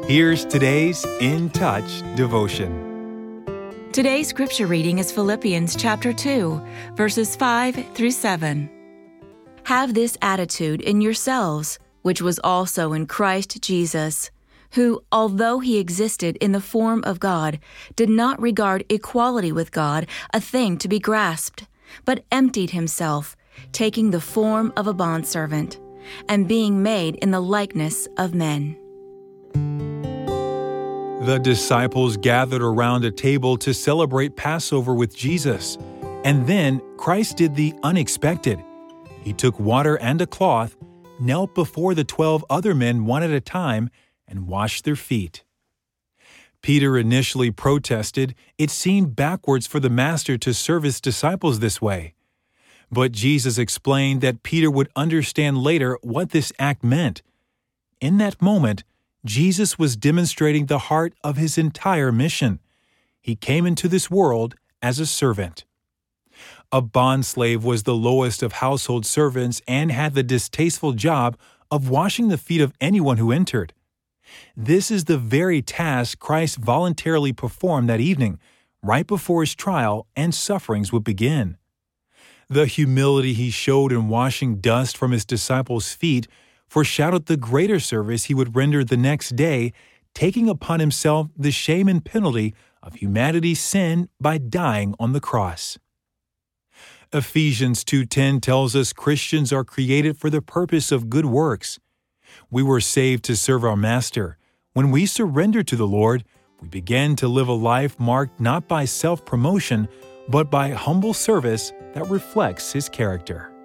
Here's today's In Touch devotion. Today's scripture reading is Philippians chapter 2, verses 5 through 7. Have this attitude in yourselves, which was also in Christ Jesus, who, although he existed in the form of God, did not regard equality with God a thing to be grasped, but emptied himself, taking the form of a bondservant, and being made in the likeness of men. The disciples gathered around a table to celebrate Passover with Jesus. And then Christ did the unexpected. He took water and a cloth, knelt before the 12 other men one at a time, and washed their feet. Peter initially protested. It seemed backwards for the Master to serve his disciples this way. But Jesus explained that Peter would understand later what this act meant. In that moment, Jesus was demonstrating the heart of his entire mission. He came into this world as a servant. A bondslave was the lowest of household servants and had the distasteful job of washing the feet of anyone who entered. This is the very task Christ voluntarily performed that evening, right before his trial and sufferings would begin. The humility he showed in washing dust from his disciples' feet foreshadowed the greater service he would render the next day, taking upon himself the shame and penalty of humanity's sin by dying on the cross. Ephesians 2:10 tells us Christians are created for the purpose of good works. We were saved to serve our Master. When we surrender to the Lord, we begin to live a life marked not by self-promotion, but by humble service that reflects His character.